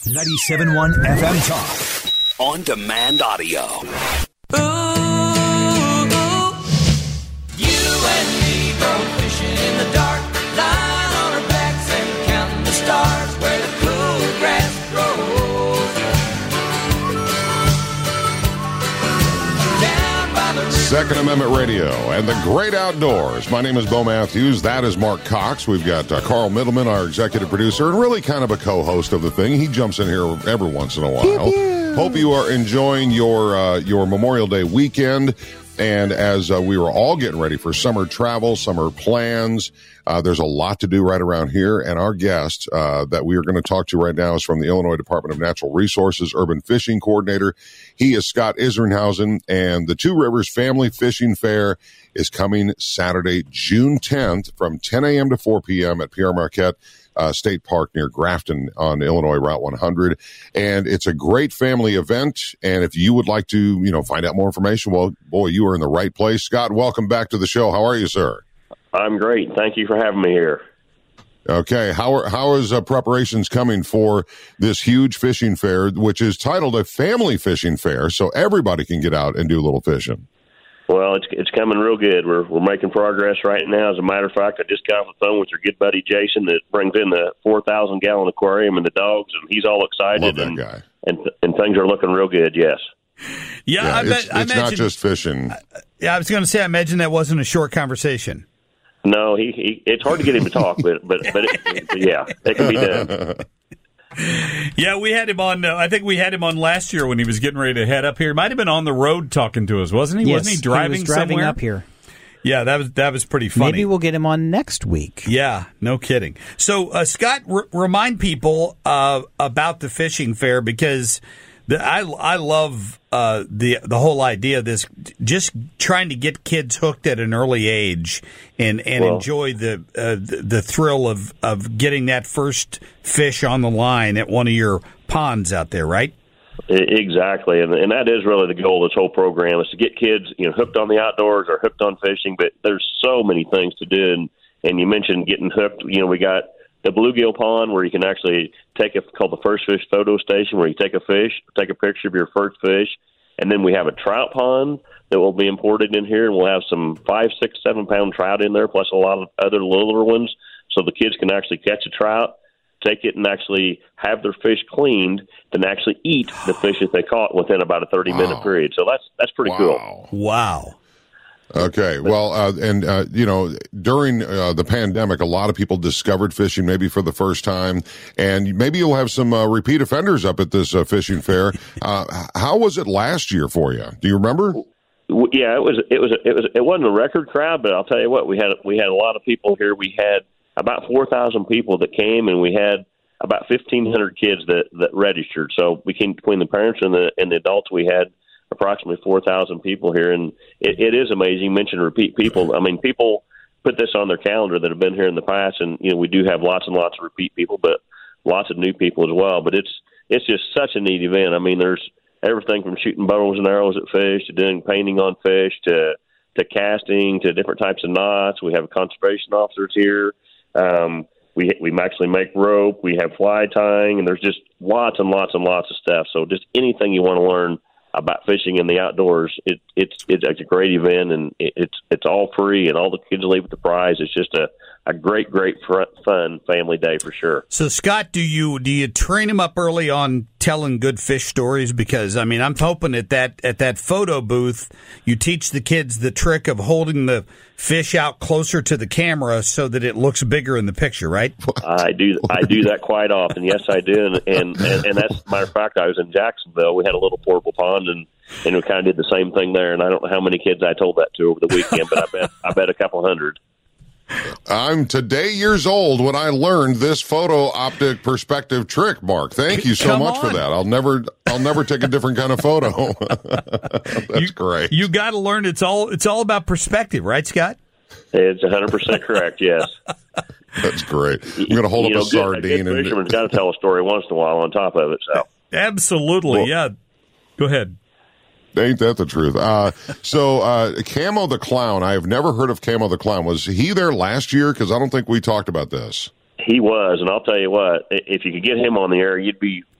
97.1 FM Talk. On demand audio. Ooh, you and me go fishing in the dark, lying on our backs and counting the stars where the cool grass grows. Down by the river. Second Amendment Radio and the great outdoors. My name is Bo Matthews. That is Mark Cox. We've got Carl Middleman, our executive producer, and really kind of a co-host of the thing. He jumps in here every once in a while. Pew, pew. Hope you are enjoying your Memorial Day weekend. And as we were all getting ready for summer travel, summer plans, there's a lot to do right around here. And our guest that we are going to talk to right now is from the Illinois Department of Natural Resources Urban Fishing Coordinator. He is Scott Isringhausen, and the Two Rivers Family Fishing Fair is coming Saturday, June 10th from 10 a.m. to 4 p.m. at Pierre Marquette State Park near Grafton on Illinois Route 100. And it's a great family event. And if you would like to, find out more information, well, boy, you are in the right place. Scott, welcome back to the show. How are you, sir? I'm great. Thank you for having me here. Okay. How is preparations coming for this huge fishing fair, which is titled a family fishing fair, so everybody can get out and do a little fishing? Well, it's coming real good. We're making progress right now. As a matter of fact, I just got off the phone with your good buddy Jason that brings in the 4,000-gallon aquarium and the dogs, and he's all excited. Love that guy. And things are looking real good. Yes. Yeah, it's not just fishing. I was going to say, I imagine that wasn't a short conversation. No, it's hard to get him to talk, but yeah, it can be done. Yeah, we had him on. I think we had him on last year when he was getting ready to head up here. Might have been on the road talking to us, wasn't he? Yes, wasn't he driving he was driving somewhere? up here. Yeah, that was pretty funny. Maybe we'll get him on next week. Yeah, no kidding. So, Scott, remind people about the fishing fair, because I love the whole idea of this, just trying to get kids hooked at an early age and enjoy the thrill of getting that first fish on the line at one of your ponds out there, right? Exactly, and that is really the goal of this whole program, is to get kids hooked on the outdoors or hooked on fishing. But there's so many things to do, and you mentioned getting hooked. We got the bluegill pond where you can actually called the First Fish Photo Station, where you take a fish, take a picture of your first fish, and then we have a trout pond that will be imported in here, and we'll have some 5, 6, 7 pound trout in there, plus a lot of other littler ones, so the kids can actually catch a trout, take it and actually have their fish cleaned, then actually eat the fish that they caught within about a 30-minute period. So that's pretty cool. Wow. Okay. Well, during the pandemic, a lot of people discovered fishing maybe for the first time, and maybe you'll have some repeat offenders up at this fishing fair. How was it last year for you? Do you remember? Yeah, it wasn't a record crowd, but I'll tell you what, we had a lot of people here. We had about 4,000 people that came, and we had about 1,500 kids that registered. So between the parents and the adults, we had approximately 4,000 people here, and it is amazing. You mentioned repeat people. I mean, people put this on their calendar that have been here in the past, and we do have lots and lots of repeat people, but lots of new people as well. But it's just such a neat event. I mean, there's everything from shooting bows and arrows at fish to doing painting on fish to casting to different types of knots. We have conservation officers here. We actually make rope. We have fly tying, and there's just lots and lots and lots of stuff. So just anything you want to learn about fishing in the outdoors, it's a great event, and it's all free, and all the kids leave with the prize. It's just a great fun family day for sure. So Scott, do you train them up early on telling good fish stories? Because I mean, I'm hoping at that photo booth you teach the kids the trick of holding the fish out closer to the camera so that it looks bigger in the picture, right? I do that quite often. Yes, I do, and that's matter of fact. I was in Jacksonville. We had a little portable pond, and we kind of did the same thing there. And I don't know how many kids I told that to over the weekend, but I bet a couple hundred. I'm today years old when I learned this photo optic perspective trick, Mark. Thank you so much for that. I'll never take a different kind of photo. That's great. You got to learn. It's all about perspective, right, Scott? It's 100% correct. Yes. That's great. I'm going to hold up a sardine. A good fisherman's got to tell a story once in a while on top of it. So absolutely, yeah. Go ahead. Ain't that the truth? So Camo the Clown, I have never heard of Camo the Clown. Was he there last year? Because I don't think we talked about this. He was, and I'll tell you what, if you could get him on the air, you'd be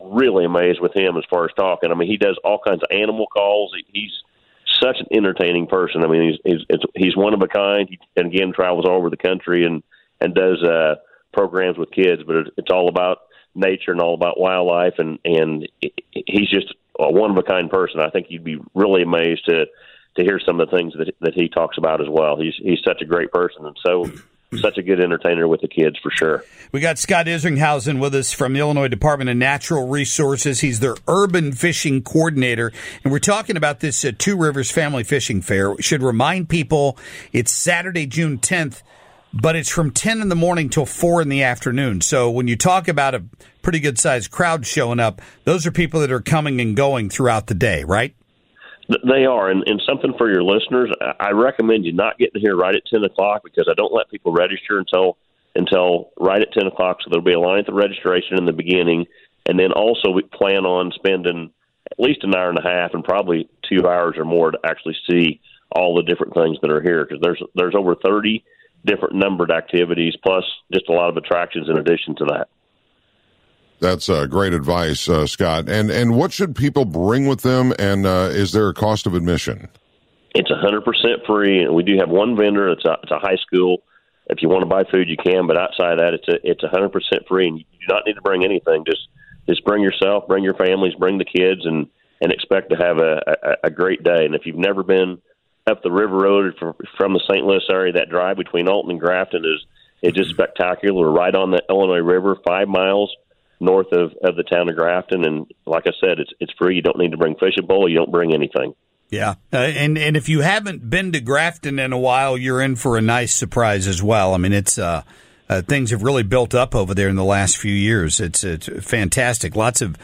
really amazed with him as far as talking. I mean, he does all kinds of animal calls. He's such an entertaining person. I mean, he's one of a kind. He, and again, travels all over the country and does programs with kids, but it's all about nature and all about wildlife, and he's just a one of a kind person. I think you'd be really amazed to hear some of the things that he talks about as well. He's such a great person, and such a good entertainer with the kids for sure. We got Scott Isringhausen with us from the Illinois Department of Natural Resources. He's their urban fishing coordinator, and we're talking about this Two Rivers Family Fishing Fair. We should remind people it's Saturday, June 10th, but it's from 10 in the morning till 4 in the afternoon. So when you talk about a pretty good-sized crowd showing up, those are people that are coming and going throughout the day, right? They are, and something for your listeners, I recommend you not getting here right at 10 o'clock because I don't let people register until right at 10 o'clock, so there'll be a line at the registration in the beginning, and then also we plan on spending at least an hour and a half and probably 2 hours or more to actually see all the different things that are here because there's over 30 different numbered activities plus just a lot of attractions in addition to that. That's great advice, Scott. And what should people bring with them, and is there a cost of admission? It's 100% free, and we do have one vendor. It's a high school. If you want to buy food, you can, but outside of that, it's 100% free, and you do not need to bring anything. Just bring yourself, bring your families, bring the kids, and expect to have a great day. And if you've never been up the river road from the St. Louis area, that drive between Alton and Grafton is just spectacular. We're right on the Illinois River, 5 miles north of the town of Grafton, and like I said, it's free. You don't need to bring fishing pole. You don't bring anything. Yeah, and if you haven't been to Grafton in a while, you're in for a nice surprise as well. I mean, it's things have really built up over there in the last few years. It's fantastic. Lots of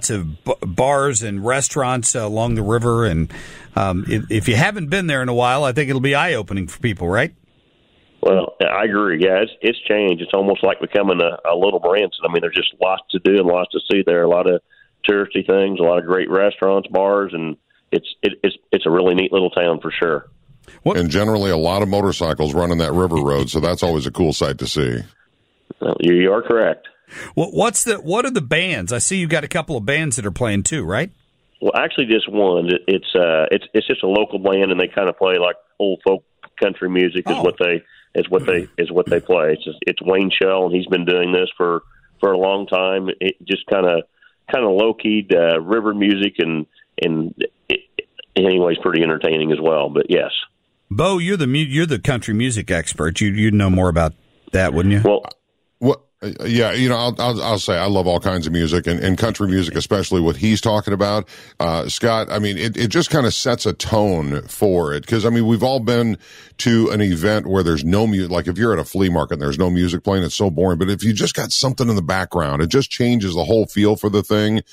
bars and restaurants along the river, and if you haven't been there in a while, I think it'll be eye opening for people, right? Well, I agree. Yeah, it's changed. It's almost like becoming a little Branson. I mean, there's just lots to do and lots to see there. A lot of touristy things, a lot of great restaurants, bars, and it's a really neat little town for sure. And generally, a lot of motorcycles running that river road, so that's always a cool sight to see. Well, you are correct. What are the bands? I see you got a couple of bands that are playing too, right? Well, actually, just one. It's just a local band, and they kind of play like old folk country music. Is what they play. It's Wayne Shell, and he's been doing this for a long time. It just kind of low keyed river music, and anyways, pretty entertaining as well. But yes, Bo, you're the country music expert. You'd know more about that, wouldn't you? Well, yeah, I'll say I love all kinds of music and country music, especially what he's talking about. Scott, I mean, it just kind of sets a tone for it. Cause I mean, we've all been to an event where there's no music. Like if you're at a flea market and there's no music playing, it's so boring. But if you just got something in the background, it just changes the whole feel for the thing.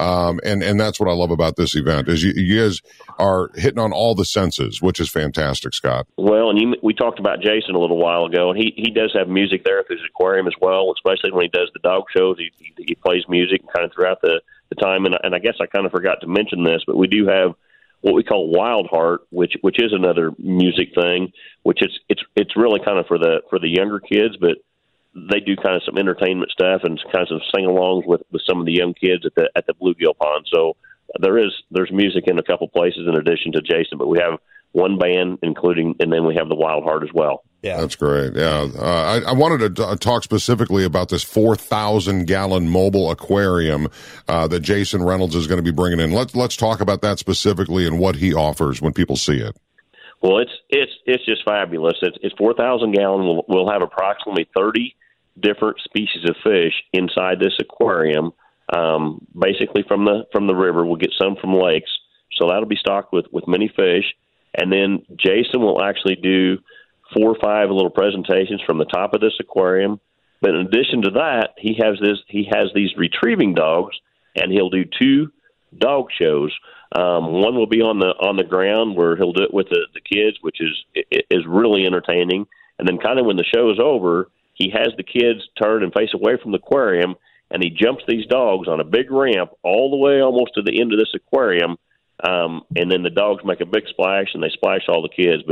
And that's what I love about this event is you guys are hitting on all the senses, which is fantastic, Scott. Well, and we talked about Jason a little while ago, and he does have music there at his aquarium as well, especially when he does the dog shows. He plays music kind of throughout the time. And I guess I kind of forgot to mention this, but we do have what we call Wild Heart, which is another music thing, which it's really kind of for the younger kids, but they do kind of some entertainment stuff and kind of some sing-alongs with some of the young kids at the bluegill pond. So there's music in a couple places in addition to Jason, but we have one band and then we have the Wild Heart as well. Yeah, that's great. Yeah, I wanted to talk specifically about this 4,000-gallon mobile aquarium that Jason Reynolds is going to be bringing in. Let's talk about that specifically and what he offers when people see it. Well, it's just fabulous. It's 4,000 gallon. We'll have approximately 30 different species of fish inside this aquarium. Basically from the river, we'll get some from lakes, so that'll be stocked with many fish. And then Jason will actually do 4 or 5 little presentations from the top of this aquarium. But in addition to that, he has these retrieving dogs, and he'll do 2 dog shows. One will be on the ground where he'll do it with the kids, which is really entertaining. And then kind of when the show is over, he has the kids turn and face away from the aquarium, and he jumps these dogs on a big ramp all the way almost to the end of this aquarium. And then the dogs make a big splash, and they splash all the kids. But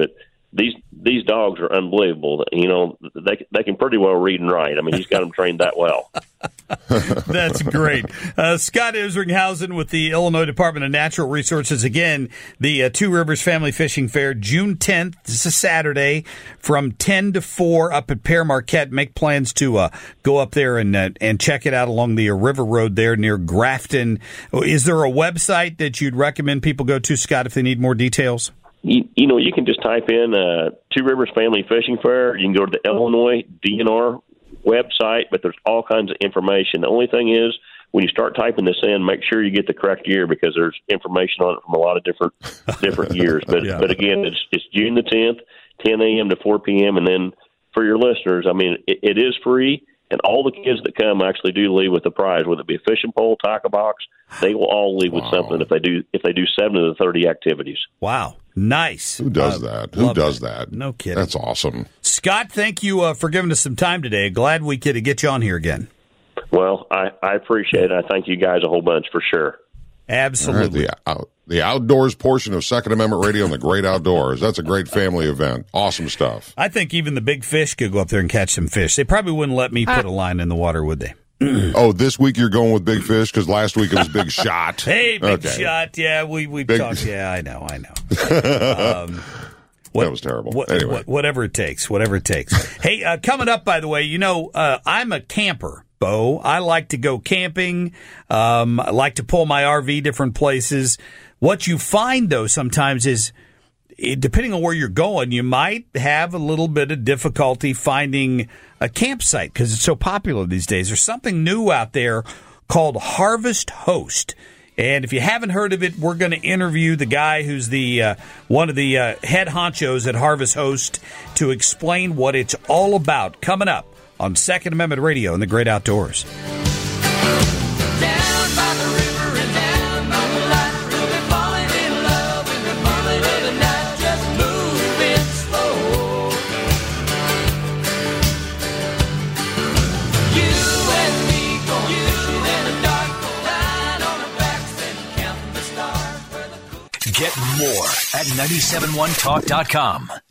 these dogs are unbelievable. You know, they can pretty well read and write. I mean, he's got them trained that well. That's great. Scott Isringhausen with the Illinois Department of Natural Resources. Again, the Two Rivers Family Fishing Fair, June 10th. This is a Saturday from 10 to 4 up at Pere Marquette. Make plans to go up there and check it out along the River Road there near Grafton. Is there a website that you'd recommend people go to, Scott, if they need more details? You know, you can just type in Two Rivers Family Fishing Fair. You can go to the Illinois DNR website, but there's all kinds of information. The only thing is, when you start typing this in, make sure you get the correct year, because there's information on it from a lot of different years. But Yeah. but again, it's June the 10th, 10 a.m. to 4 p.m. And then for your listeners, I mean, it is free, and all the kids that come actually do leave with a prize, whether it be a fishing pole, tackle box. They will all leave with something if they do 7 of the 30 activities. Wow. Nice. Who does that? Who does that? No kidding. That's awesome. Scott, thank you for giving us some time today. Glad we could get you on here again. Well, I appreciate it. I thank you guys a whole bunch for sure. Absolutely. All right, the outdoors portion of Second Amendment Radio and the Great Outdoors. That's a great family event. Awesome stuff. I think even the big fish could go up there and catch some fish. They probably wouldn't let me put a line in the water, would they? Oh, this week you're going with big fish because last week it was big shot. Hey, big Okay. shot. Yeah, we Big- talked. Yeah, I know. That was terrible. Anyway. Whatever it takes. Hey, coming up, by the way, you know, I'm a camper, Bo. I like to go camping. I like to pull my RV different places. What you find, though, sometimes is, depending on where you're going, you might have a little bit of difficulty finding a campsite because it's so popular these days. There's something new out there called Harvest Host. And if you haven't heard of it, we're going to interview the guy who's the one of the head honchos at Harvest Host to explain what it's all about. Coming up on Second Amendment Radio and the Great Outdoors. Down by the river and down by the light, we'll be falling in love in the middle of the night, just moving slow. You and me going fishing in the dark, lying on our backs and counting the stars where the cool. Get more at 971talk.com.